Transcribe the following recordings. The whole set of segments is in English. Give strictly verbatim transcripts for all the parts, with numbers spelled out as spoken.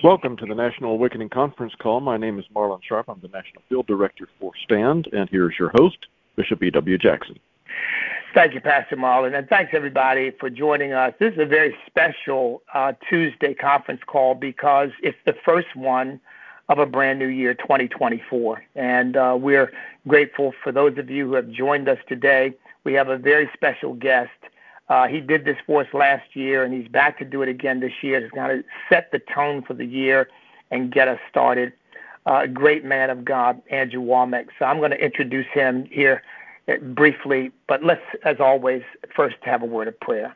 Welcome to the National Awakening Conference Call. My name is Marlon Sharp. I'm the National Field Director for STAND, and here's your host, Bishop E W. Jackson. Thank you, Pastor Marlon, and thanks, everybody, for joining us. This is a very special uh, Tuesday conference call because it's the first one of a brand new year, twenty twenty-four, and uh, we're grateful for those of you who have joined us today. We have a very special guest. Uh, he did this for us last year, and he's back to do it again this year. He's going to set the tone for the year and get us started. Uh, a great man of God, Andrew Wommack. So I'm going to introduce him here briefly, but let's, as always, first have a word of prayer.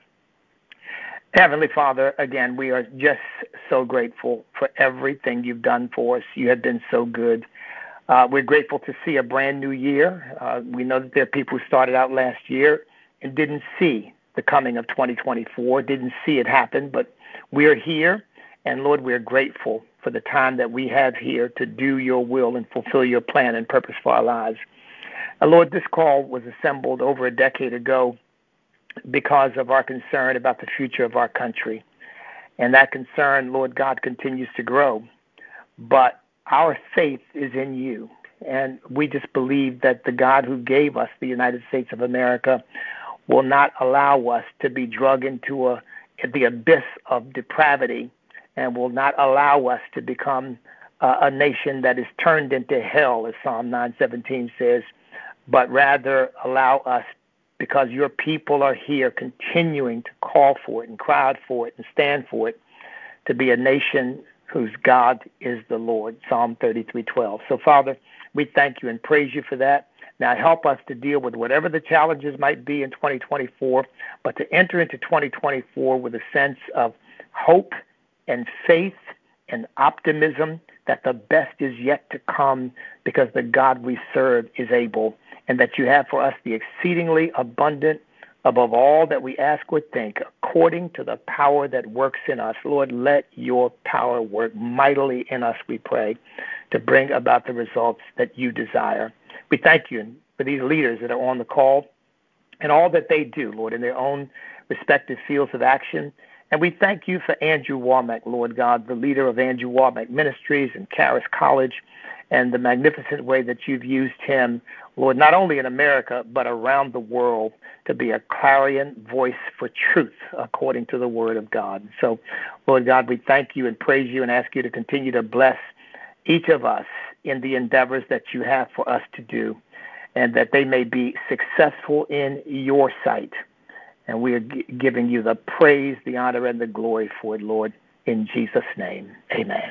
Heavenly Father, again, we are just so grateful for everything you've done for us. You have been so good. Uh, we're grateful to see a brand new year. Uh, we know that there are people who started out last year and didn't see the coming of twenty twenty-four, didn't see it happen, but we're here, and Lord, we're grateful for the time that we have here to do your will and fulfill your plan and purpose for our lives. And Lord, this call was assembled over a decade ago because of our concern about the future of our country. And that concern, Lord God, continues to grow. But our faith is in you. And we just believe that the God who gave us the United States of America will not allow us to be drug into a, the abyss of depravity, and will not allow us to become uh, a nation that is turned into hell, as Psalm nine seventeen says, but rather allow us, because your people are here continuing to call for it and cry out for it and stand for it, to be a nation whose God is the Lord, Psalm thirty-three twelve. So, Father, we thank you and praise you for that. Now help us to deal with whatever the challenges might be in twenty twenty-four, but to enter into twenty twenty-four with a sense of hope and faith and optimism that the best is yet to come, because the God we serve is able, and that you have for us the exceedingly abundant above all that we ask or think, according to the power that works in us. Lord, let your power work mightily in us, we pray, to bring about the results that you desire. We thank you for these leaders that are on the call and all that they do, Lord, in their own respective fields of action. And we thank you for Andrew Wommack, Lord God, the leader of Andrew Wommack Ministries and Charis College, and the magnificent way that you've used him, Lord, not only in America, but around the world, to be a clarion voice for truth, according to the word of God. So, Lord God, we thank you and praise you and ask you to continue to bless each of us in the endeavors that you have for us to do, and that they may be successful in your sight. And we are g- giving you the praise, the honor, and the glory for it, Lord, in Jesus' name. Amen.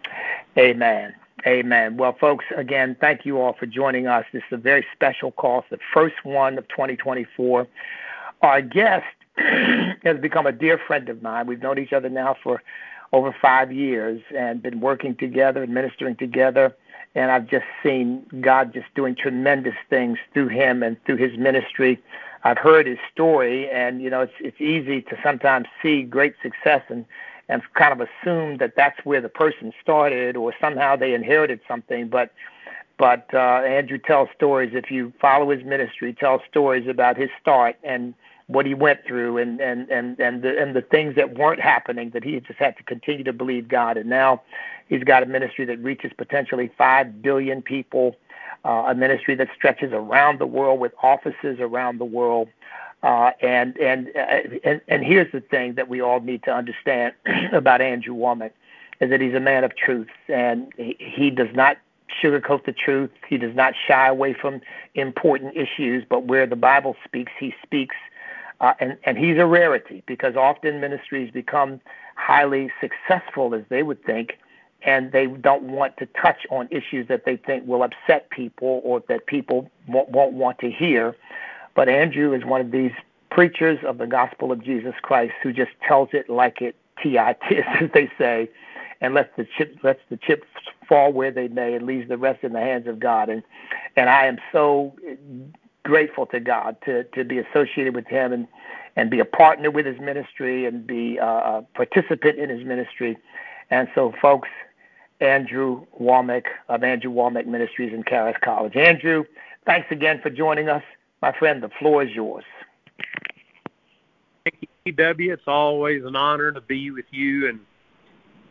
Amen. Amen. Well, folks, again, thank you all for joining us. This is a very special call. It's the first one of twenty twenty-four. Our guest has become a dear friend of mine. We've known each other now for over five years and been working together and ministering together. And I've just seen God just doing tremendous things through him and through his ministry. I've heard his story, and, you know, it's it's easy to sometimes see great success and, and kind of assume that that's where the person started, or somehow they inherited something. But but uh, Andrew tells stories. If you follow his ministry, tells stories about his start and what he went through, and and and and the, and the things that weren't happening, that he just had to continue to believe God. And now he's got a ministry that reaches potentially five billion people, uh, a ministry that stretches around the world with offices around the world. Uh, and, and and and here's the thing that we all need to understand about Andrew Wommack, is that he's a man of truth, and he, he does not sugarcoat the truth. He does not shy away from important issues, but where the Bible speaks, he speaks. Uh, and, and he's a rarity, because often ministries become highly successful, as they would think, and they don't want to touch on issues that they think will upset people or that people won't, won't want to hear. But Andrew is one of these preachers of the gospel of Jesus Christ who just tells it like it T I T, as they say, and lets the chip lets the chips fall where they may, and leaves the rest in the hands of God. And and I am so grateful to God to, to be associated with him and, and be a partner with his ministry and be a participant in his ministry. And so, folks, Andrew Wommack of Andrew Wommack Ministries and Charis College. Andrew, thanks again for joining us. My friend, the floor is yours. Thank you, E W. It's always an honor to be with you and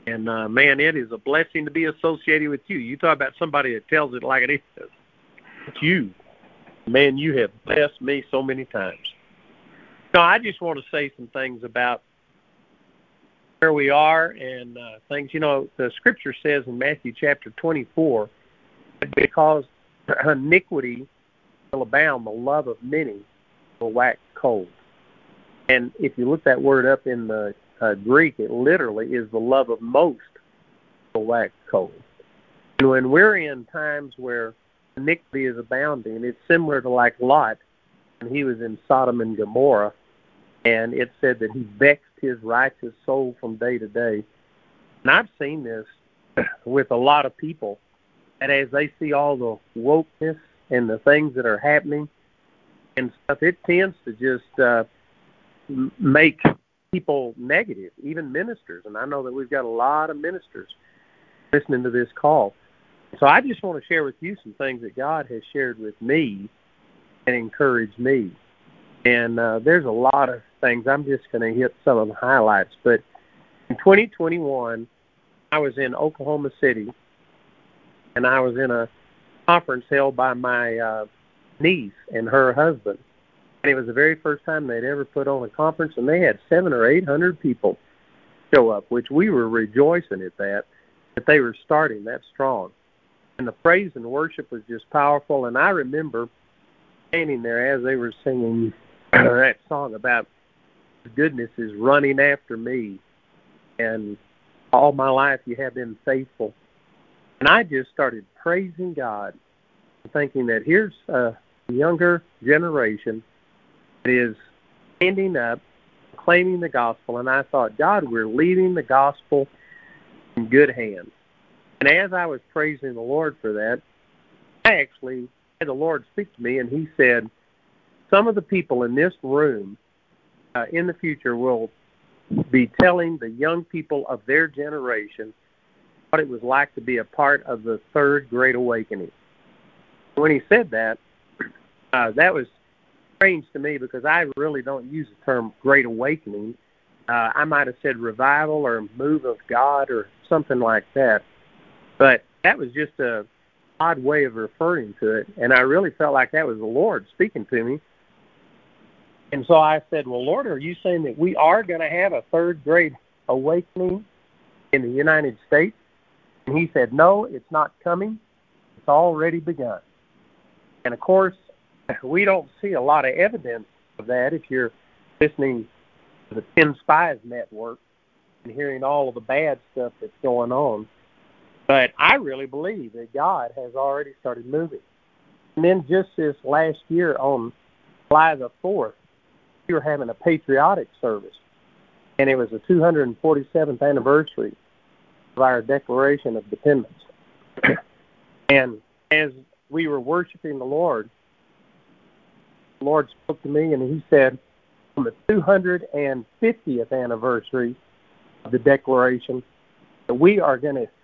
And, uh, man, it is a blessing to be associated with you. You talk about somebody that tells it like it is. It's you. Man, you have blessed me so many times. So I just want to say some things about where we are and uh, things. You know, the Scripture says in Matthew chapter twenty-four, that because iniquity will abound, the love of many will wax cold. And if you look that word up in the uh, Greek, it literally is the love of most will wax cold. And when we're in times where iniquity is abounding, it's similar to like Lot when he was in Sodom and Gomorrah, and it said that he vexed his righteous soul from day to day. And I've seen this with a lot of people, that as they see all the wokeness and the things that are happening and stuff, it tends to just uh, make people negative, even ministers. And I know that we've got a lot of ministers listening to this call. So I just want to share with you some things that God has shared with me and encouraged me. And uh, there's a lot of things. I'm just going to hit some of the highlights. But in twenty twenty-one, I was in Oklahoma City, and I was in a conference held by my uh, niece and her husband. And it was the very first time they'd ever put on a conference, and they had seven or eight hundred people show up, which we were rejoicing at that, that they were starting that strong. And the praise and worship was just powerful. And I remember standing there as they were singing that song about goodness is running after me, and all my life you have been faithful. And I just started praising God, thinking that here's a younger generation that is standing up, claiming the gospel. And I thought, God, we're leaving the gospel in good hands. And as I was praising the Lord for that, I actually had the Lord speak to me, and he said, some of the people in this room uh, in the future will be telling the young people of their generation what it was like to be a part of the third Great Awakening. When he said that, uh, that was strange to me because I really don't use the term Great Awakening. Uh, I might have said revival or move of God or something like that. But that was just a odd way of referring to it, and I really felt like that was the Lord speaking to me. And so I said, well, Lord, are you saying that we are going to have a third Great Awakening in the United States? And he said, no, it's not coming. It's already begun. And, of course, we don't see a lot of evidence of that if you're listening to the Ten Spies Network and hearing all of the bad stuff that's going on. But I really believe that God has already started moving. And then just this last year on July the fourth, we were having a patriotic service. And it was the two hundred forty-seventh anniversary of our Declaration of Independence. And as we were worshiping the Lord, the Lord spoke to me and he said, on the two hundred fiftieth anniversary of the Declaration, that we are going to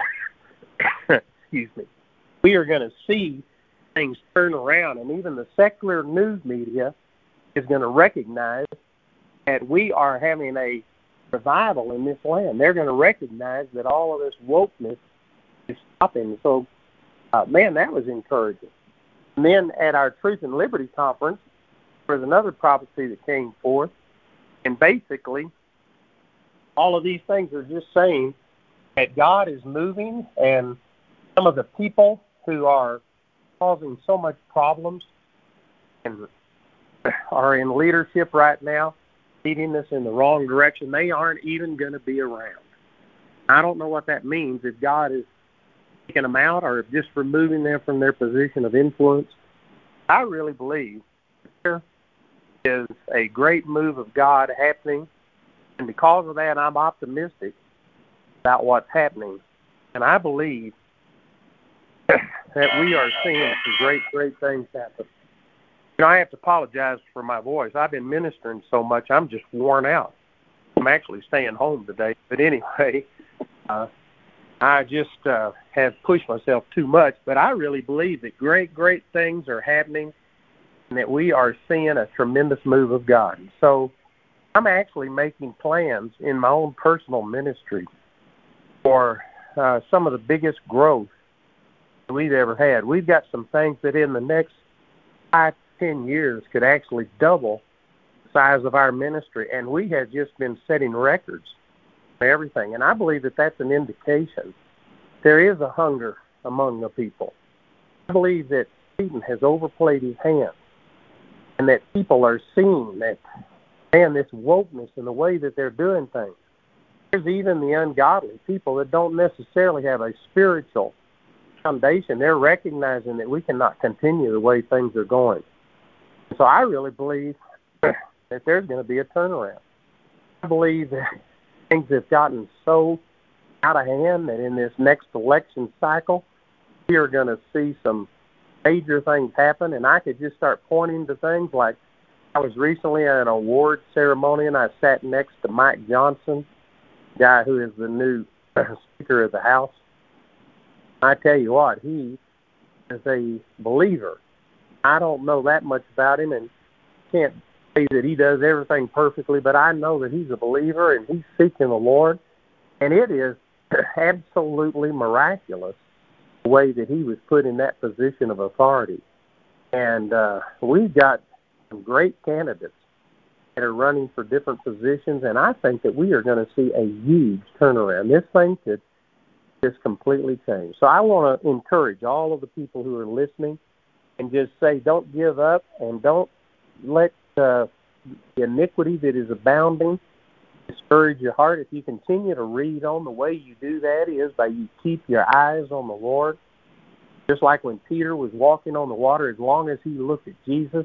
excuse me, we are going to see things turn around, and even the secular news media is going to recognize that we are having a revival in this land. They're going to recognize that all of this wokeness is stopping. So, uh, man, that was encouraging. And then at our Truth and Liberty conference, there was another prophecy that came forth, and basically all of these things are just saying that God is moving, and some of the people who are causing so much problems and are in leadership right now, leading us in the wrong direction, they aren't even going to be around. I don't know what that means, if God is taking them out or just removing them from their position of influence. I really believe there is a great move of God happening, and because of that, I'm optimistic about what's happening. And I believe that we are seeing some great, great things happen. You know, I have to apologize for my voice. I've been ministering so much, I'm just worn out. I'm actually staying home today. But anyway, uh, I just uh, have pushed myself too much. But I really believe that great, great things are happening and that we are seeing a tremendous move of God. So I'm actually making plans in my own personal ministry for uh, some of the biggest growth we've ever had. We've got some things that in the next five, ten years could actually double the size of our ministry, and we have just been setting records for everything. And I believe that that's an indication there is a hunger among the people. I believe that Satan has overplayed his hand, and that people are seeing that, man, this wokeness and the way that they're doing things. There's even the ungodly people that don't necessarily have a spiritual foundation. They're recognizing that we cannot continue the way things are going. So I really believe that there's going to be a turnaround. I believe that things have gotten so out of hand that in this next election cycle, we are going to see some major things happen. And I could just start pointing to things like I was recently at an award ceremony, and I sat next to Mike Johnson, guy who is the new Speaker of the House. I tell you what, he is a believer. I don't know that much about him and can't say that he does everything perfectly, but I know that he's a believer and he's seeking the Lord. And it is absolutely miraculous the way that he was put in that position of authority. And uh, we've got some great candidates that are running for different positions, and I think that we are going to see a huge turnaround. This thing could just completely change. So I want to encourage all of the people who are listening and just say, don't give up and don't let uh, the iniquity that is abounding discourage your heart. If you continue to read on, the way you do that is by you keep your eyes on the Lord. Just like when Peter was walking on the water, as long as he looked at Jesus,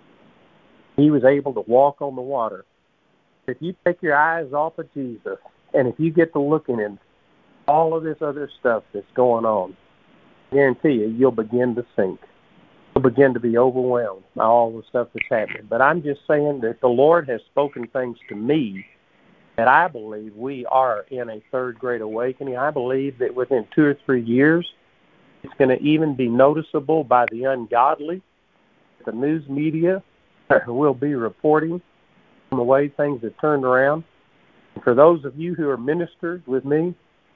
he was able to walk on the water. If you take your eyes off of Jesus, and if you get to looking at all of this other stuff that's going on, I guarantee you, you'll begin to sink. You'll begin to be overwhelmed by all the stuff that's happening. But I'm just saying that the Lord has spoken things to me that I believe we are in a third great awakening. I believe that within two or three years, it's going to even be noticeable by the ungodly. The news media will be reporting on the way things have turned around. And for those of you who are ministers with me,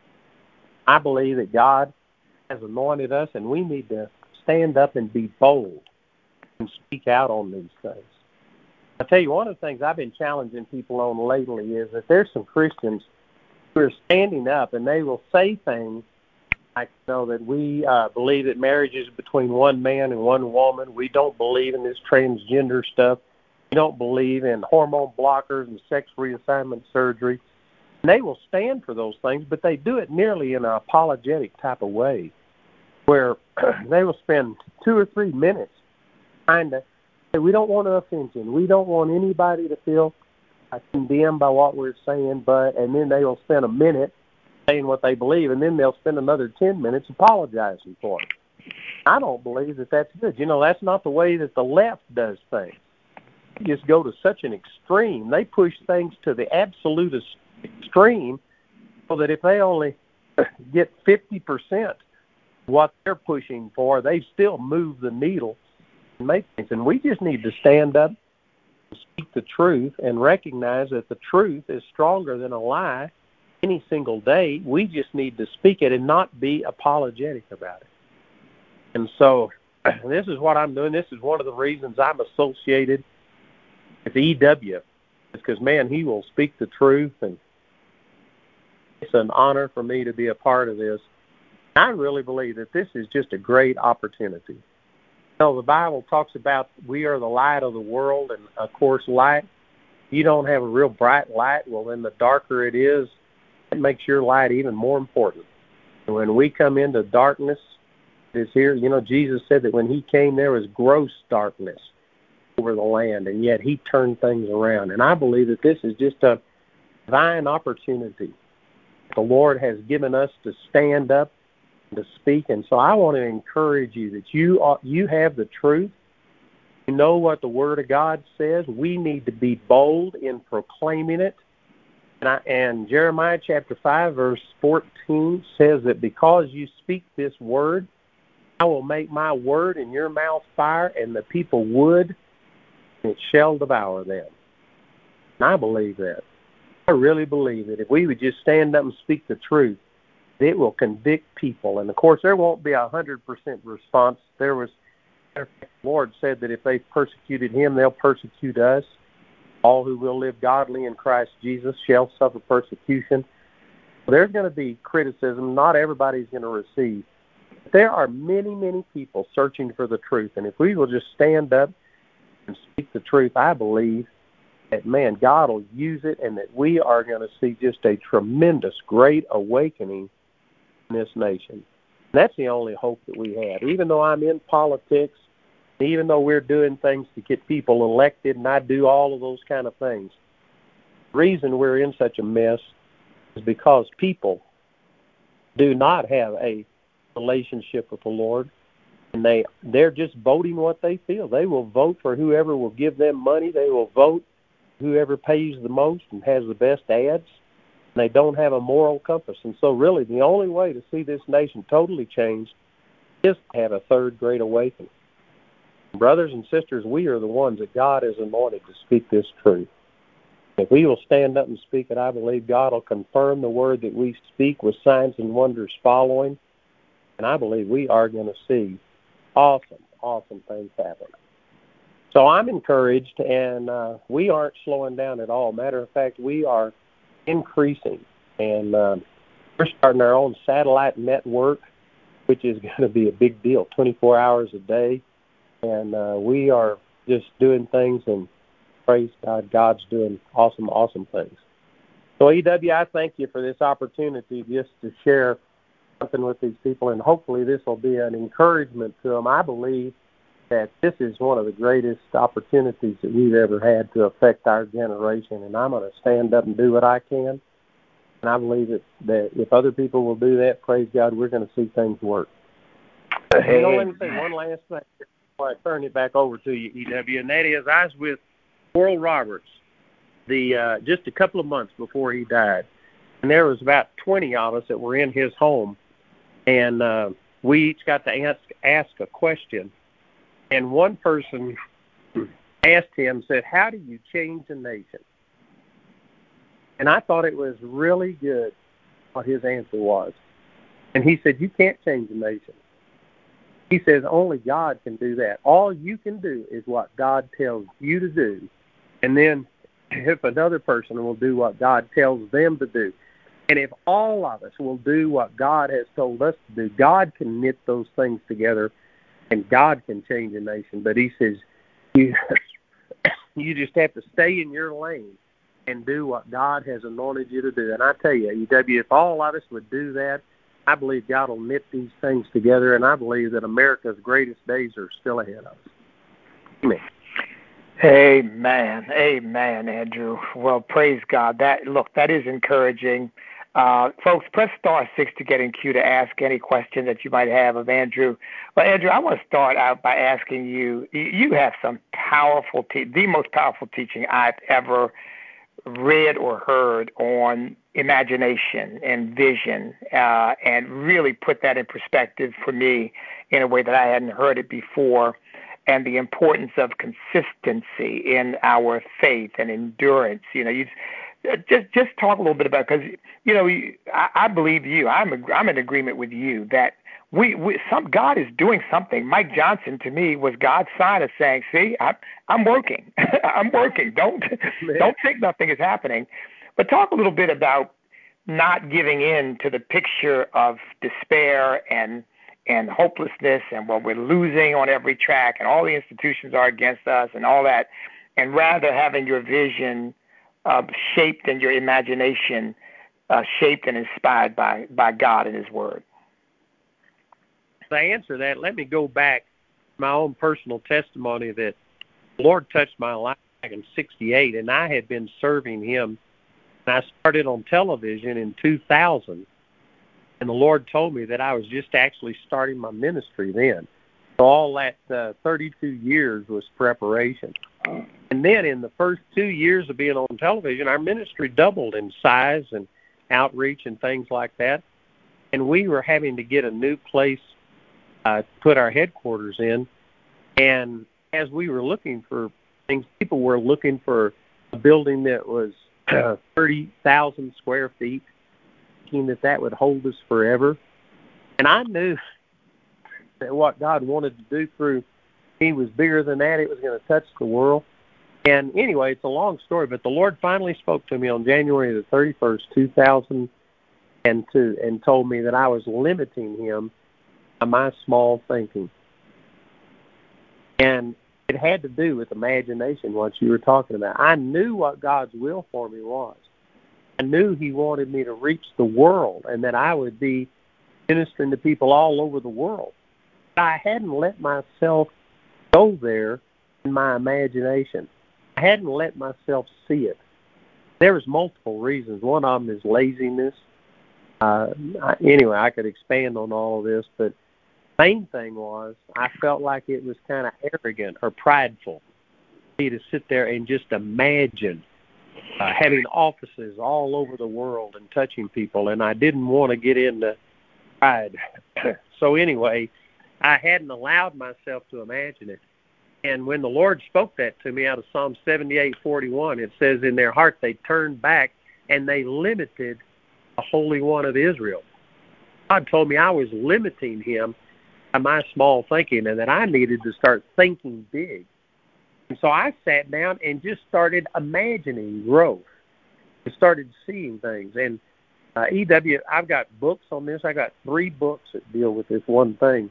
I believe that God has anointed us, and we need to stand up and be bold and speak out on these things. I tell you, one of the things I've been challenging people on lately is that there's some Christians who are standing up, and they will say things like, you know, that we uh, believe that marriage is between one man and one woman. We don't believe in this transgender stuff. We don't believe in hormone blockers and sex reassignment surgery. And they will stand for those things, but they do it nearly in an apologetic type of way, where they will spend two or three minutes trying to say, we don't want to offend you. We don't want anybody to feel uh, condemned by what we're saying, but, and then they will spend a minute saying what they believe, and then they'll spend another ten minutes apologizing for it. I don't believe that that's good. You know, that's not the way that the left does things. They just go to such an extreme. They push things to the absolute extreme so that if they only get fifty percent what they're pushing for, they still move the needle and make things. And we just need to stand up and speak the truth and recognize that the truth is stronger than a lie any single day. We just need to speak it and not be apologetic about it. And so this is what I'm doing. This is one of the reasons I'm associated with E W. It's because, man, he will speak the truth, and it's an honor for me to be a part of this. I really believe that this is just a great opportunity. You know, the Bible talks about we are the light of the world, and, of course, light, you don't have a real bright light, well, then the darker it is, it makes your light even more important. And when we come into darkness, it's here. You know, Jesus said that when he came, there was gross darkness over the land, and yet he turned things around. And I believe that this is just a divine opportunity the Lord has given us to stand up and to speak. And so I want to encourage you that you are, you have the truth. You know what the Word of God says. We need to be bold in proclaiming it. And, I, and Jeremiah chapter five, verse fourteen says that because you speak this word, I will make my word in your mouth fire, and the people wood, and it shall devour them. And I believe that. I really believe that if we would just stand up and speak the truth, It will convict people. And, of course, there won't be a one hundred percent response. There was, the Lord said that if they persecuted him, they'll persecute us. All who will live godly in Christ Jesus shall suffer persecution. There's going to be criticism. Not everybody's going to receive. But there are many, many people searching for the truth. And if we will just stand up and speak the truth, I believe that, man, God will use it and that we are going to see just a tremendous, great awakening in this nation. That's the only hope that we have. Even though I'm in politics, even though we're doing things to get people elected, and I do all of those kind of things, the reason we're in such a mess is because people do not have a relationship with the Lord, and they, they're just voting what they feel. They will vote for whoever will give them money. They will vote whoever pays the most and has the best ads. And they don't have a moral compass. And so really the only way to see this nation totally changed is to have a third great awakening. Brothers and sisters, we are the ones that God has anointed to speak this truth. If we will stand up and speak it, I believe God will confirm the word that we speak with signs and wonders following. And I believe we are going to see awesome, awesome things happen. So I'm encouraged, and uh, we aren't slowing down at all. Matter of fact, we are increasing. And uh, we're starting our own satellite network, which is going to be a big deal, twenty-four hours a day. And uh, we are just doing things, and praise God, God's doing awesome, awesome things. So, E W, I thank you for this opportunity just to share something with these people, and hopefully this will be an encouragement to them. I believe that this is one of the greatest opportunities that we've ever had to affect our generation, and I'm going to stand up and do what I can. And I believe that, that if other people will do that, praise God, we're going to see things work. Hey, you know, let me say one last thing before I turn it back over to you, E W, and that is I was with Oral Roberts the uh, just a couple of months before he died, and there was about twenty of us that were in his home, and uh, we each got to ask, ask a question. And one person asked him, said, how do you change a nation? And I thought it was really good what his answer was. And he said, you can't change a nation. He says, only God can do that. All you can do is what God tells you to do. And then if another person will do what God tells them to do. And if all of us will do what God has told us to do, God can knit those things together, and God can change a nation. But he says, you, you just have to stay in your lane and do what God has anointed you to do. And I tell you, E W, if all of us would do that, I believe God will knit these things together, and I believe that America's greatest days are still ahead of us. Amen. Amen. Amen, Andrew. Well, praise God. That look, that is encouraging. Uh, folks, press star six to get in queue to ask any question that you might have of Andrew. Well, Andrew, I want to start out by asking you, you have some powerful, te- the most powerful teaching I've ever read or heard on imagination and vision, uh, and really put that in perspective for me in a way that I hadn't heard it before, and the importance of consistency in our faith and endurance. You know, you just just talk a little bit about, because you know I, I believe you. I'm a, I'm in agreement with you that we, we some God is doing something. Mike Johnson to me was God's sign of saying, "See, I, I'm working. I'm working. Don't don't think nothing is happening." But talk a little bit about not giving in to the picture of despair and and hopelessness and what we're losing on every track and all the institutions are against us and all that, and rather having your vision uh, shaped and your imagination uh, shaped and inspired by, by God and his word. To answer that, let me go back to my own personal testimony that the Lord touched my life back in sixty-eight, and I had been serving him. And I started on television in two thousand. And the Lord told me that I was just actually starting my ministry then. So all that uh, thirty-two years was preparation. And then in the first two years of being on television, our ministry doubled in size and outreach and things like that. And we were having to get a new place uh, to put our headquarters in. And as we were looking for things, people were looking for a building that was uh, thirty thousand square feet. thinking that that would hold us forever. And I knew that what God wanted to do through me was bigger than that. It was going to touch the world. And anyway, it's a long story, but the Lord finally spoke to me on January the thirty-first, two thousand two, and told me that I was limiting him by my small thinking. And it had to do with imagination, what you were talking about. I knew what God's will for me was. I knew he wanted me to reach the world and that I would be ministering to people all over the world. But I hadn't let myself go there in my imagination. I hadn't let myself see it. There was multiple reasons. One of them is laziness. Uh, I, anyway, I could expand on all of this, but the main thing was I felt like it was kind of arrogant or prideful for me to sit there and just imagine uh, having offices all over the world and touching people, and I didn't want to get into pride. So anyway, I hadn't allowed myself to imagine it. And when the Lord spoke that to me out of Psalm seventy-eight forty-one, it says, in their heart they turned back and they limited the Holy One of Israel. God told me I was limiting him by my small thinking and that I needed to start thinking big. And so I sat down and just started imagining growth and started seeing things. And uh, E W, I've got books on this. I got three books that deal with this one thing.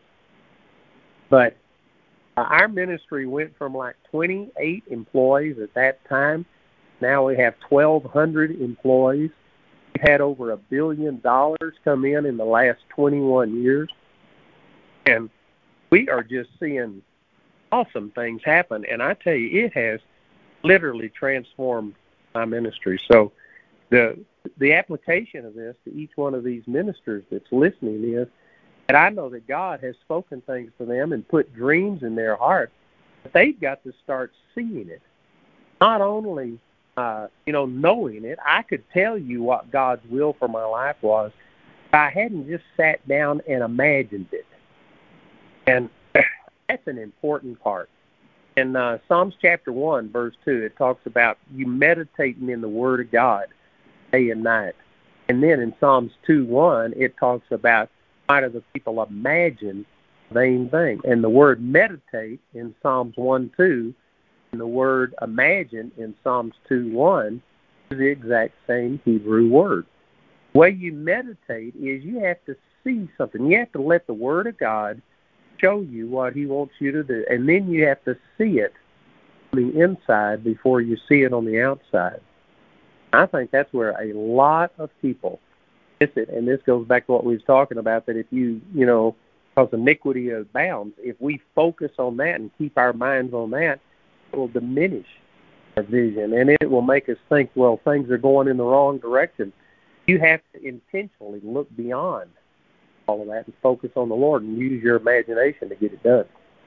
But uh, our ministry went from like twenty-eight employees at that time. Now we have twelve hundred employees. We've had over a billion dollars come in in the last twenty-one years. And we are just seeing awesome things happen. And I tell you, it has literally transformed my ministry. So the the application of this to each one of these ministers that's listening is that I know that God has spoken things to them and put dreams in their heart, but they've got to start seeing it. Not only, uh, you know, knowing it, I could tell you what God's will for my life was, but I hadn't just sat down and imagined it. And that's an important part. In uh, Psalms chapter one, verse two, it talks about you meditating in the Word of God day and night. And then in Psalms two one, it talks about why do the people imagine vain thing. And the word meditate in Psalms one two and the word imagine in Psalms two one is the exact same Hebrew word. The way you meditate is you have to see something. You have to let the Word of God show you what he wants you to do. And then you have to see it on the inside before you see it on the outside. I think that's where a lot of people miss it. And this goes back to what we was talking about, that if you, you know, because iniquity abounds, if we focus on that and keep our minds on that, it will diminish our vision. And it will make us think, well, things are going in the wrong direction. You have to intentionally look beyond all of that and focus on the Lord and use your imagination to get it done.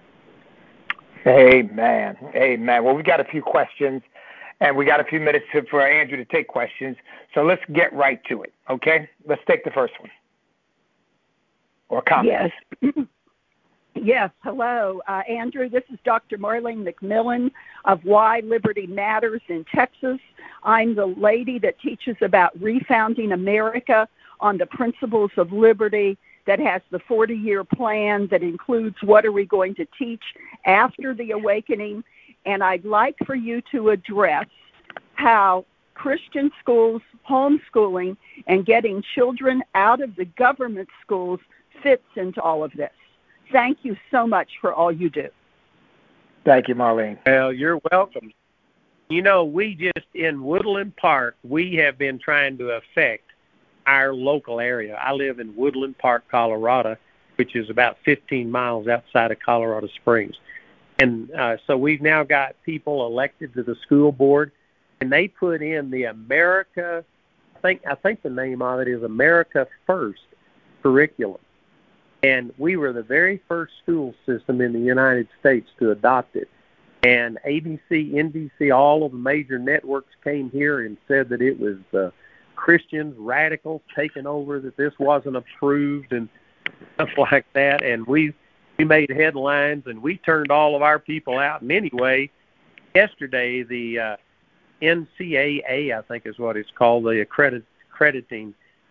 Amen. Amen. Well, we've got a few questions, and we got a few minutes to, for Andrew to take questions. So let's get right to it, okay? Let's take the first one. Or comment. Yes. Yes. Hello, uh, Andrew. This is Doctor Marlene McMillan of Why Liberty Matters in Texas. I'm the lady that teaches about refounding America on the principles of liberty, that has the forty-year plan that includes what are we going to teach after the awakening. And I'd like for you to address how Christian schools, homeschooling, and getting children out of the government schools fits into all of this. Thank you so much for all you do. Thank you, Marlene. Well, you're welcome. You know, we just, in Woodland Park, we have been trying to affect our local area. I live in Woodland Park, Colorado, which is about fifteen miles outside of Colorado Springs. And uh, so we've now got people elected to the school board, and they put in the America, I think, I think the name of it is America First curriculum. And we were the very first school system in the United States to adopt it. And A B C, N B C, all of the major networks came here and said that it was uh, Christians, radicals taking over, that this wasn't approved and stuff like that. And we we made headlines, and we turned all of our people out. And anyway, yesterday, the uh, N C A A, I think is what it's called, the accredit, accrediting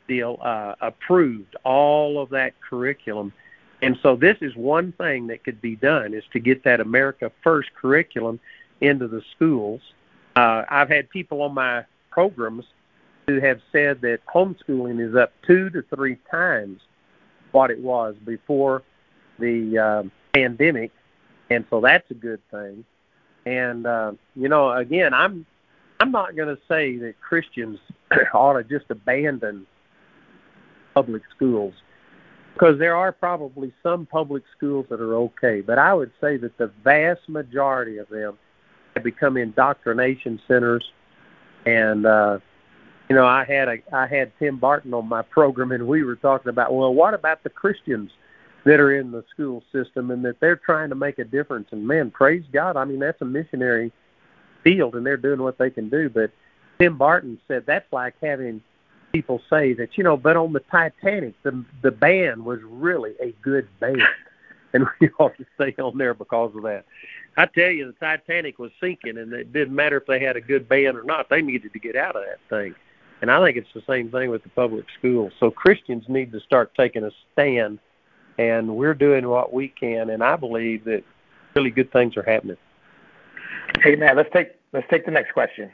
deal uh, approved all of that curriculum. And so this is one thing that could be done, is to get that America First curriculum into the schools. Uh, I've had people on my programs who have said that homeschooling is up two to three times what it was before the uh, pandemic, and so that's a good thing. And, uh, you know, again, I'm I'm not going to say that Christians ought to just abandon public schools, because there are probably some public schools that are okay, but I would say that the vast majority of them have become indoctrination centers. And uh, you know, I had a I had Tim Barton on my program, and we were talking about, well, what about the Christians that are in the school system and that they're trying to make a difference? And man, praise God, I mean, that's a missionary field, and they're doing what they can do. But Tim Barton said that's like having people say that, you know, but on the Titanic, the the band was really a good band, and we ought to stay on there because of that. I tell you, the Titanic was sinking, and it didn't matter if they had a good band or not. They needed to get out of that thing. And I think it's the same thing with the public schools. So Christians need to start taking a stand, and we're doing what we can, and I believe that really good things are happening. Hey, man, let's take let's take the next question.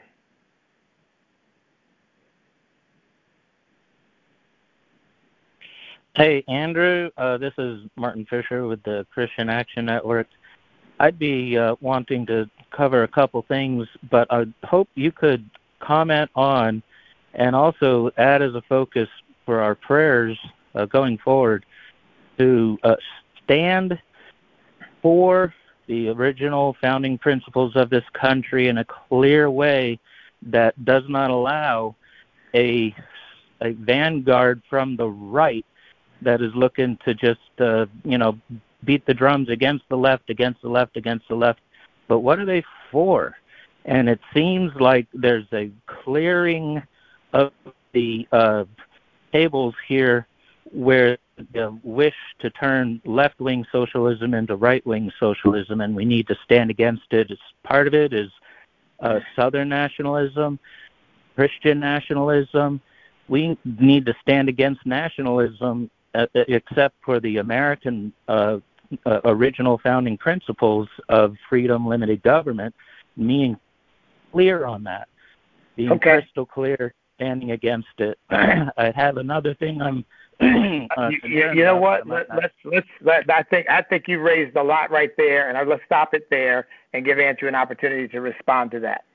Hey, Andrew, uh, this is Martin Fisher with the Christian Action Network. I'd be uh, wanting to cover a couple things, but I hope you could comment on and also add as a focus for our prayers uh, going forward to uh, stand for the original founding principles of this country in a clear way that does not allow a, a vanguard from the right that is looking to just, uh, you know, beat the drums against the left, against the left, against the left. But what are they for? And it seems like there's a clearing of the uh, tables here where the wish to turn left-wing socialism into right-wing socialism, and we need to stand against it. It's, part of it is uh, Southern nationalism, Christian nationalism. We need to stand against nationalism, uh, except for the American uh, uh, original founding principles of freedom, limited government, being clear on that, being okay. crystal clear, standing against it. I have another thing I'm. uh, you, you know what? Let, let's let's. Let, I think I think you raised a lot right there, and let's stop it there and give Andrew an opportunity to respond to that.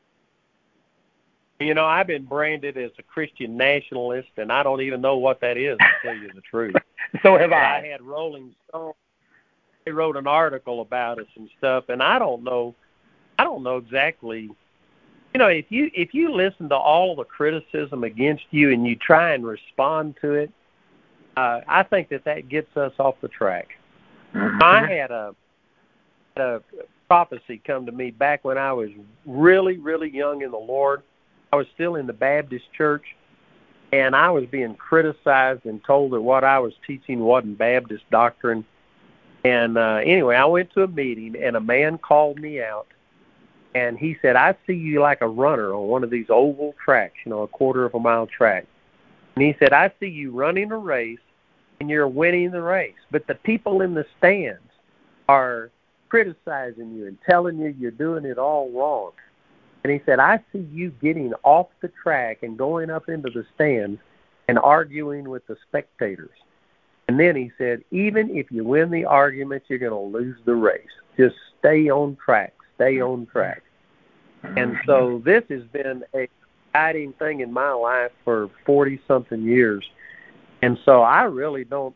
You know, I've been branded as a Christian nationalist, and I don't even know what that is, to tell you the truth. So have I. I had Rolling Stone. They wrote an article about us and stuff, and I don't know. I don't know exactly. You know, if you if you listen to all the criticism against you and you try and respond to it, uh, I think that that gets us off the track. Mm-hmm. I had a, a prophecy come to me back when I was really, really young in the Lord. I was still in the Baptist church, and I was being criticized and told that what I was teaching wasn't Baptist doctrine. And uh, anyway, I went to a meeting, and a man called me out, and he said, I see you like a runner on one of these oval tracks, you know, a quarter of a mile track. And he said, I see you running a race, and you're winning the race. But the people in the stands are criticizing you and telling you you're doing it all wrong. And he said, I see you getting off the track and going up into the stands and arguing with the spectators. And then he said, even if you win the argument, you're going to lose the race. Just stay on track, stay on track. And so this has been a guiding thing in my life for forty-something years. And so I really don't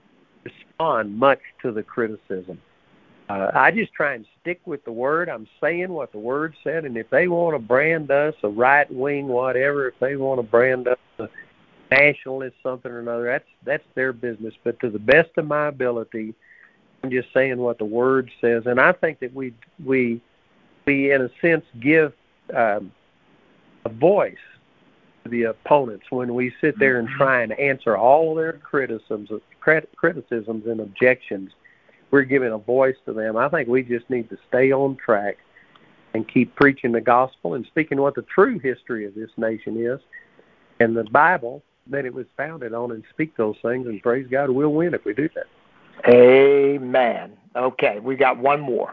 respond much to the criticism. Uh, I just try and stick with the Word. I'm saying what the Word said, and if they want to brand us a right-wing whatever, if they want to brand us a nationalist something or another, that's that's their business. But to the best of my ability, I'm just saying what the Word says. And I think that we, we, we in a sense, give um, a voice to the opponents when we sit there and try and answer all of their criticisms, criticisms and objections. We're giving a voice to them. I think we just need to stay on track and keep preaching the gospel and speaking what the true history of this nation is. And the Bible that it was founded on and speak those things, and praise God, we'll win if we do that. Amen. Okay, we got one more.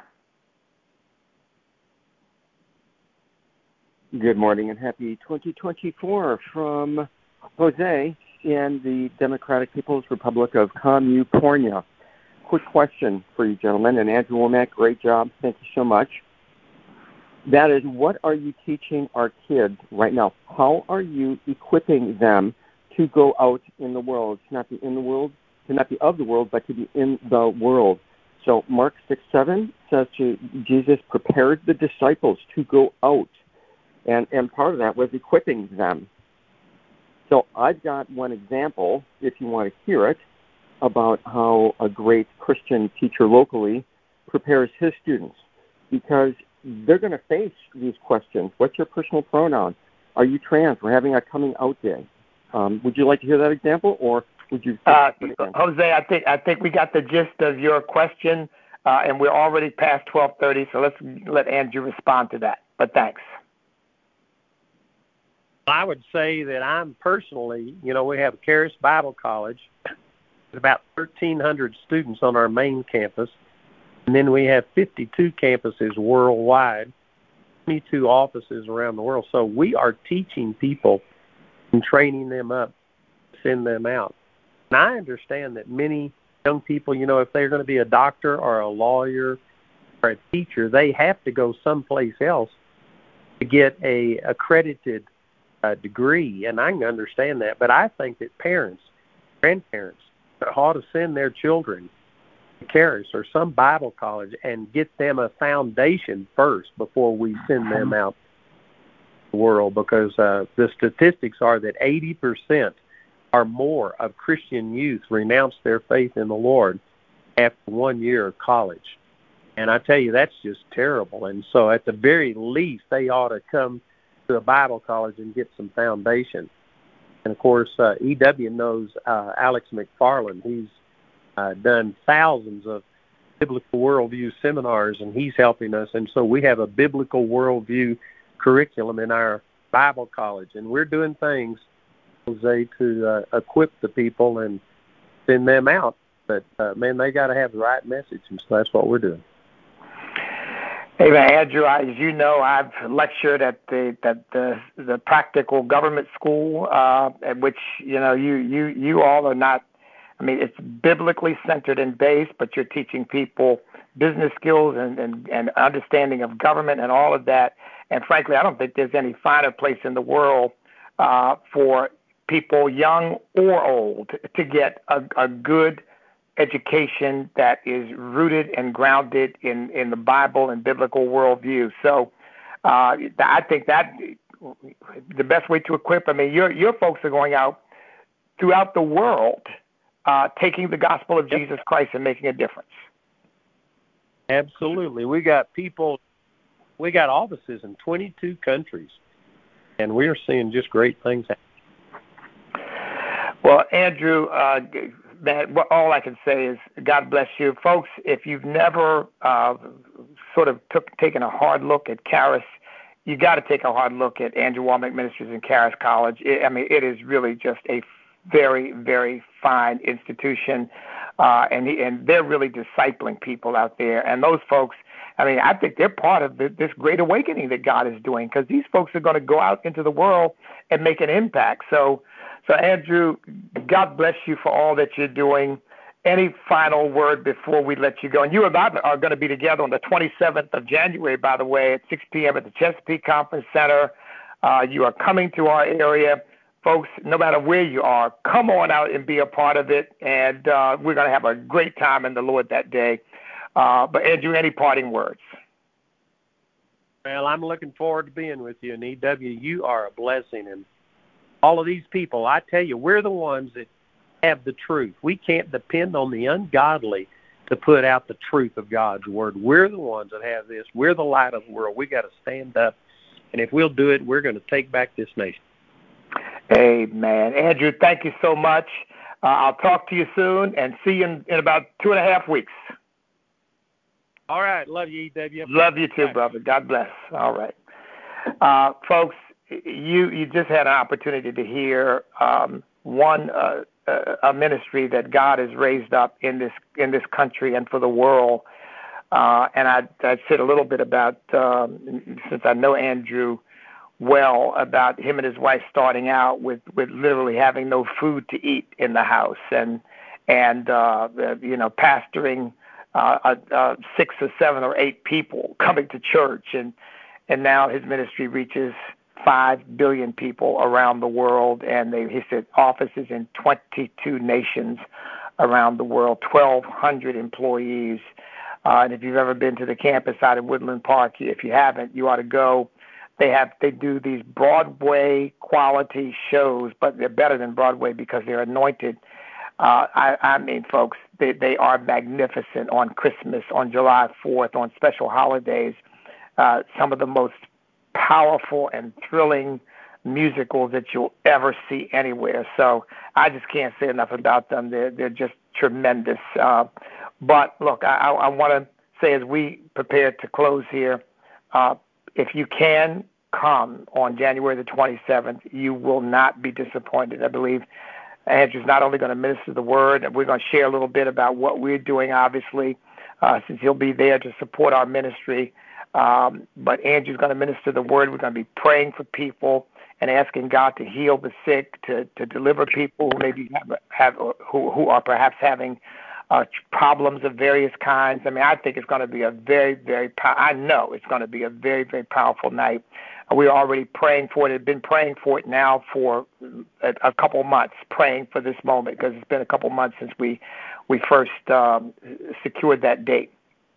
Good morning and happy twenty twenty-four from Jose in the Democratic People's Republic of California. Quick question for you gentlemen, and Andrew Womack, great job. Thank you so much. That is, what are you teaching our kids right now? How are you equipping them to go out in the world, to not be in the world, to not be of the world, but to be in the world? So Mark six seven says to Jesus prepared the disciples to go out, and, and part of that was equipping them. So I've got one example, if you want to hear it, about how a great Christian teacher locally prepares his students, because they're going to face these questions. What's your personal pronoun? Are you trans? We're having a coming out day. Um, would you like to hear that example, or would you? Uh, Jose, I think I think we got the gist of your question, uh, and we're already past twelve thirty, so let's let Andrew respond to that. But thanks. I would say that I'm personally, you know, we have Charis Bible College, about thirteen hundred students on our main campus, and then we have fifty-two campuses worldwide, twenty-two offices around the world. So we are teaching people and training them up, send them out. And I understand that many young people, you know, if they're going to be a doctor or a lawyer or a teacher, they have to go someplace else to get a accredited uh, degree, and I can understand that. But I think that parents, grandparents, ought to send their children to Charis or some Bible college and get them a foundation first before we send them out to the world, because uh, the statistics are that eighty percent or more of Christian youth renounce their faith in the Lord after one year of college. And I tell you, that's just terrible. And so at the very least, they ought to come to a Bible college and get some foundation. And, of course, uh, E W knows uh, Alex McFarland. He's uh, done thousands of biblical worldview seminars, and he's helping us. And so we have a biblical worldview curriculum in our Bible college. And we're doing things, Jose, to uh, equip the people and send them out. But, uh, man, they got to have the right message, and so that's what we're doing. Hey, man, Andrew, as you know, I've lectured at the at the, the practical government school, uh, at which, you know, you, you, you all are not, I mean, it's biblically centered and based, but you're teaching people business skills and, and, and understanding of government and all of that. And frankly, I don't think there's any finer place in the world uh, for people, young or old, to get a, a good education that is rooted and grounded in, in the Bible and biblical worldview. So uh, I think that the best way to equip, I mean, your your folks are going out throughout the world uh, taking the gospel of Jesus Christ and making a difference. Absolutely. We got people, we got offices in twenty-two countries, and we are seeing just great things happen. Well, Andrew, uh, man, well, all I can say is God bless you. Folks, if you've never uh, sort of took, taken a hard look at Charis, you got to take a hard look at Andrew Womack Ministries and Charis College. It, I mean, it is really just a very, very fine institution, uh, and, he, and they're really discipling people out there. And those folks, I mean, I think they're part of the, this great awakening that God is doing, because these folks are going to go out into the world and make an impact. So, so Andrew, God bless you for all that you're doing. Any final word before we let you go? And you and I are going to be together on the twenty-seventh of January, by the way, at six p.m. at the Chesapeake Conference Center. Uh, you are coming to our area. Folks, no matter where you are, come on out and be a part of it, and uh, we're going to have a great time in the Lord that day. Uh, but, Andrew, any parting words? Well, I'm looking forward to being with you, and E W, you are a blessing. And all of these people, I tell you, we're the ones that have the truth. We can't depend on the ungodly to put out the truth of God's word. We're the ones that have this. We're the light of the world. We got to stand up, and if we'll do it, we're going to take back this nation. Amen. Andrew, thank you so much. Uh, I'll talk to you soon and see you in, in about two and a half weeks. All right. Love you, E W. Love you too, brother. God bless. All right. Uh, folks, you, you just had an opportunity to hear um, one uh, uh, a ministry that God has raised up in this in this country and for the world. Uh, and I I said a little bit about um, since I know Andrew well, about him and his wife starting out with, with literally having no food to eat in the house, and and uh, you know pastoring uh, uh, six or seven or eight people coming to church, and and now his ministry reaches five billion people around the world, and they, he said offices in twenty-two nations around the world, twelve hundred employees. Uh, and if you've ever been to the campus out in Woodland Park, if you haven't, you ought to go. They have they do these Broadway quality shows, but they're better than Broadway because they're anointed. Uh, I, I mean, folks, they, they are magnificent on Christmas, on July fourth, on special holidays. Uh, some of the most powerful and thrilling musicals that you'll ever see anywhere. So I just can't say enough about them. They're they're just tremendous. Uh, but look, I, I, I want to say as we prepare to close here. Uh, If you can come on January the twenty-seventh, you will not be disappointed. I believe Andrew's not only going to minister the word, and we're going to share a little bit about what we're doing, obviously, uh, since he'll be there to support our ministry. Um, but Andrew's going to minister the word. We're going to be praying for people and asking God to heal the sick, to, to deliver people who maybe have, have who, who are perhaps having Uh, problems of various kinds. I mean, I think it's going to be a very, very, pow- I know it's going to be a very, very powerful night. Uh, we're already praying for it. We've been praying for it now for a, a couple months, praying for this moment, because it's been a couple months since we, we first um, secured that date.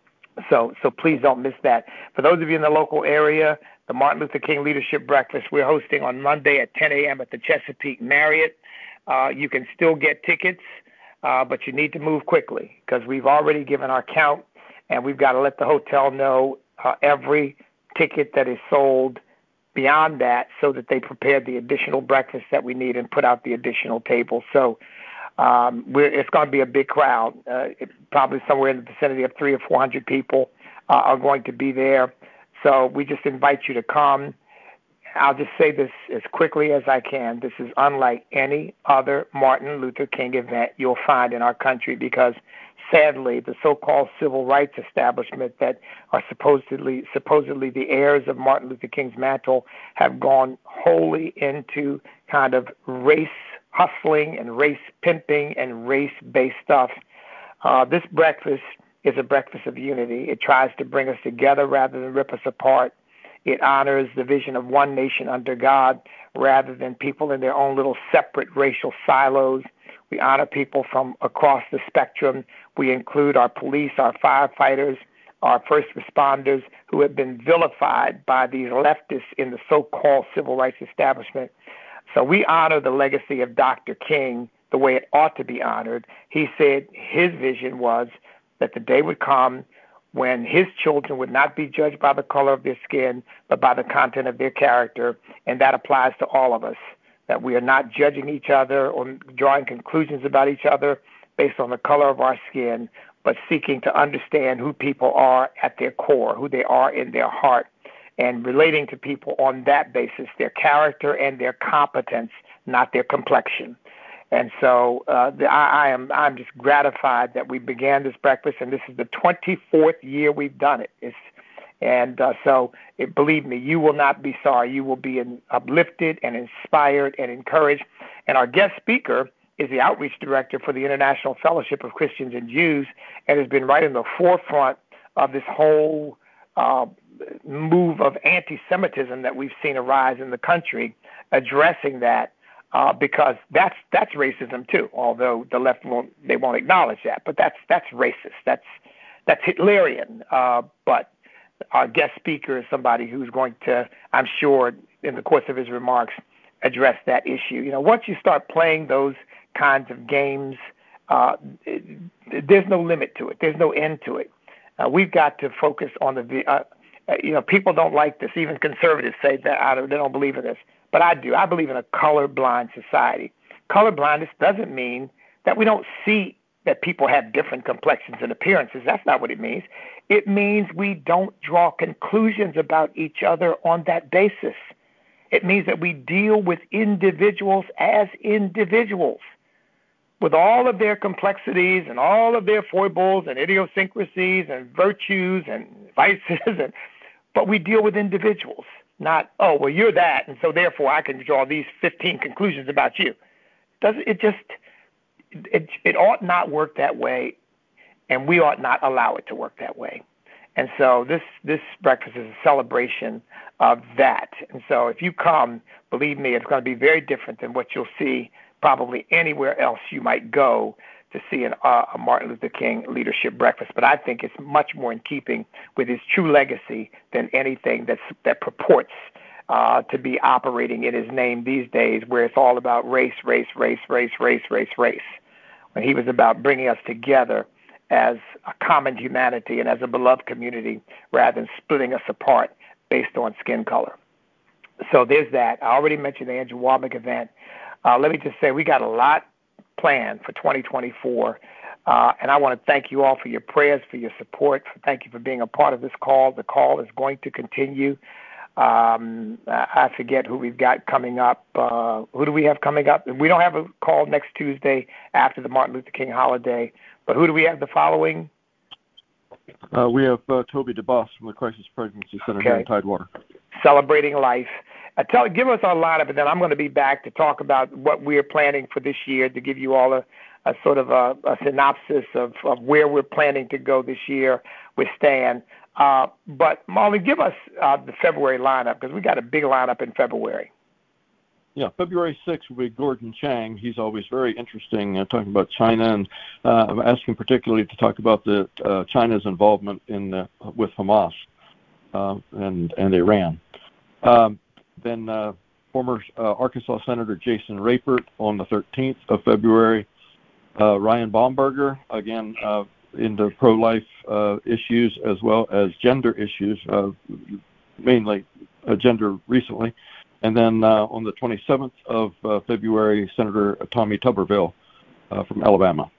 So, so please don't miss that. For those of you in the local area, the Martin Luther King Leadership Breakfast we're hosting on Monday at ten a.m. at the Chesapeake Marriott. Uh, you can still get tickets. Uh, but you need to move quickly because we've already given our count, and we've got to let the hotel know uh, every ticket that is sold beyond that so that they prepare the additional breakfast that we need and put out the additional table. So um, we're, it's going to be a big crowd. Uh, it, probably somewhere in the vicinity of three or four hundred people uh, are going to be there. So we just invite you to come. I'll just say this as quickly as I can. This is unlike any other Martin Luther King event you'll find in our country because, sadly, the so-called civil rights establishment that are supposedly supposedly the heirs of Martin Luther King's mantle have gone wholly into kind of race hustling and race pimping and race-based stuff. Uh, this breakfast is a breakfast of unity. It tries to bring us together rather than rip us apart. It honors the vision of one nation under God rather than people in their own little separate racial silos. We honor people from across the spectrum. We include our police, our firefighters, our first responders who have been vilified by these leftists in the so-called civil rights establishment. So we honor the legacy of Doctor King the way it ought to be honored. He said his vision was that the day would come when his children would not be judged by the color of their skin, but by the content of their character, and that applies to all of us, that we are not judging each other or drawing conclusions about each other based on the color of our skin, but seeking to understand who people are at their core, who they are in their heart, and relating to people on that basis, their character and their competence, not their complexion. And so uh, the, I, I am I'm just gratified that we began this breakfast, and this is the twenty-fourth year we've done it. It's, and uh, so it, believe me, you will not be sorry. You will be in, uplifted and inspired and encouraged. And our guest speaker is the outreach director for the International Fellowship of Christians and Jews, and has been right in the forefront of this whole uh, move of anti-Semitism that we've seen arise in the country, addressing that. Uh, because that's that's racism too. Although the left won't, they won't acknowledge that, but that's that's racist. That's that's Hitlerian. Uh, but our guest speaker is somebody who's going to, I'm sure, in the course of his remarks, address that issue. You know, once you start playing those kinds of games, uh, it, there's no limit to it. There's no end to it. Uh, we've got to focus on the. Uh, you know, people don't like this. Even conservatives say that I don't, they don't believe in this. But I do. I believe in a colorblind society. Colorblindness doesn't mean that we don't see that people have different complexions and appearances. That's not what it means. It means we don't draw conclusions about each other on that basis. It means that we deal with individuals as individuals, with all of their complexities and all of their foibles and idiosyncrasies and virtues and vices, and, but we deal with individuals, not, oh, well, you're that, and so therefore I can draw these fifteen conclusions about you. Does it just, it, it ought not work that way, and we ought not allow it to work that way. And so this, this breakfast is a celebration of that. And so if you come, believe me, it's going to be very different than what you'll see probably anywhere else you might go to see an, uh, a Martin Luther King leadership breakfast. But I think it's much more in keeping with his true legacy than anything that's, that purports uh, to be operating in his name these days, where it's all about race, race, race, race, race, race, race, when he was about bringing us together as a common humanity and as a beloved community rather than splitting us apart based on skin color. So there's that. I already mentioned the Andrew Wommack event. Uh, let me just say we got a lot planned for twenty twenty-four, uh, and I want to thank you all for your prayers, for your support. Thank you for being a part of this call. The call is going to continue. Um, I forget who we've got coming up. Uh, who do we have coming up? We don't have a call next Tuesday after the Martin Luther King holiday, but who do we have the following? Uh, we have uh, Toby DeBoss from the Crisis Pregnancy Center okay. here in Tidewater. Celebrating life. Uh, tell, give us our lineup, and then I'm going to be back to talk about what we're planning for this year, to give you all a, a sort of a, a synopsis of, of where we're planning to go this year with Stan. Uh, but, Marlon, give us uh, the February lineup, because we got a big lineup in February. Yeah, February sixth will be Gordon Chang. He's always very interesting, uh, talking about China, and uh, I'm asking particularly to talk about the uh, China's involvement in uh, with Hamas uh, and and Iran. Um, then uh, former uh, Arkansas Senator Jason Rapert on the thirteenth of February. Uh, Ryan Baumberger, again, uh, into pro-life uh, issues as well as gender issues, uh, mainly uh, gender recently. And then uh, on the twenty-seventh of uh, February, Senator Tommy Tuberville uh, from Alabama.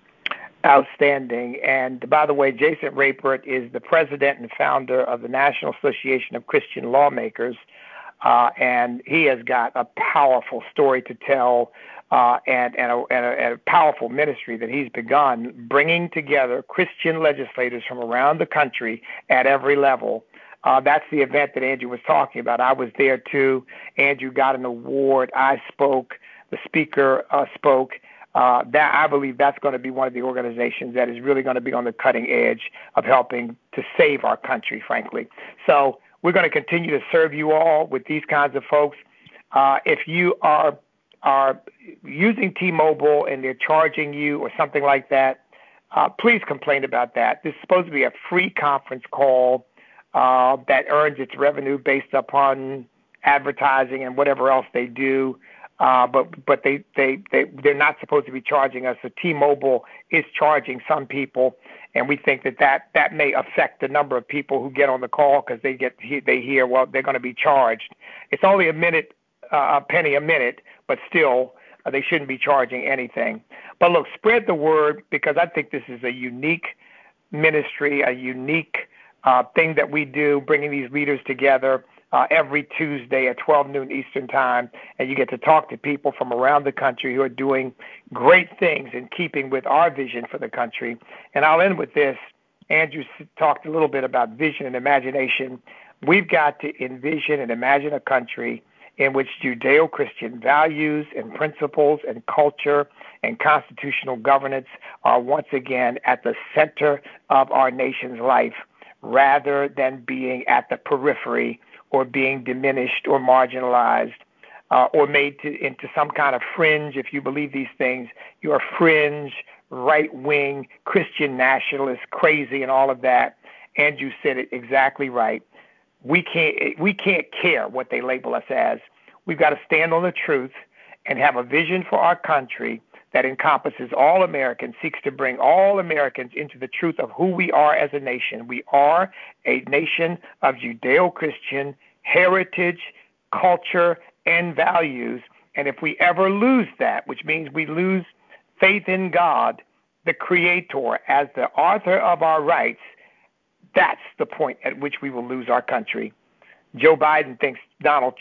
Outstanding. And by the way, Jason Rapert is the president and founder of the National Association of Christian Lawmakers, uh, and he has got a powerful story to tell uh, and, and, a, and, a, and a powerful ministry that he's begun, bringing together Christian legislators from around the country at every level. Uh, that's the event that Andrew was talking about. I was there, too. Andrew got an award. I spoke. The speaker uh, spoke. Uh, that I believe that's going to be one of the organizations that is really going to be on the cutting edge of helping to save our country, frankly. So we're going to continue to serve you all with these kinds of folks. Uh, if you are are using T-Mobile and they're charging you or something like that, uh, please complain about that. This is supposed to be a free conference call Uh, that earns its revenue based upon advertising and whatever else they do, uh, but but they, they, they, they're not supposed to be charging us. So T-Mobile is charging some people, and we think that that, that may affect the number of people who get on the call because they get they hear, well, they're going to be charged. It's only a minute, uh, a penny a minute, but still uh, they shouldn't be charging anything. But look, spread the word, because I think this is a unique ministry, a unique Uh, thing that we do, bringing these leaders together uh, every Tuesday at twelve noon Eastern time, and you get to talk to people from around the country who are doing great things in keeping with our vision for the country. And I'll end with this. Andrew talked a little bit about vision and imagination. We've got to envision and imagine a country in which Judeo-Christian values and principles and culture and constitutional governance are once again at the center of our nation's life, rather than being at the periphery or being diminished or marginalized uh, or made to, into some kind of fringe. If you believe these things, you're fringe, right-wing, Christian nationalist, crazy, and all of that. Andrew said it exactly right. We can't, we can't care what they label us as. We've got to stand on the truth and have a vision for our country that encompasses all Americans, seeks to bring all Americans into the truth of who we are as a nation. We are a nation of Judeo-Christian heritage, culture, and values. And if we ever lose that, which means we lose faith in God, the Creator, as the author of our rights, that's the point at which we will lose our country. Joe Biden thinks Donald Trump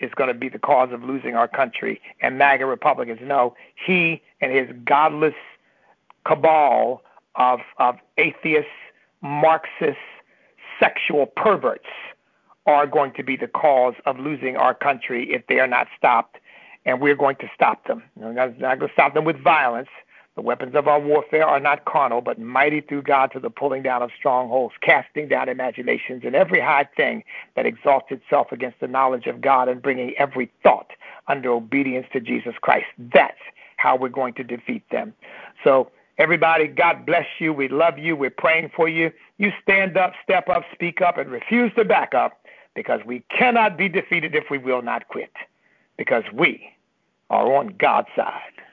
is going to be the cause of losing our country. And MAGA Republicans know he and his godless cabal of, of atheists, Marxists, sexual perverts are going to be the cause of losing our country if they are not stopped. And we're going to stop them. We're not going to stop them with violence. The weapons of our warfare are not carnal, but mighty through God to the pulling down of strongholds, casting down imaginations and every high thing that exalts itself against the knowledge of God, and bringing every thought under obedience to Jesus Christ. That's how we're going to defeat them. So everybody, God bless you. We love you. We're praying for you. You stand up, step up, speak up, and refuse to back up, because we cannot be defeated if we will not quit, because we are on God's side.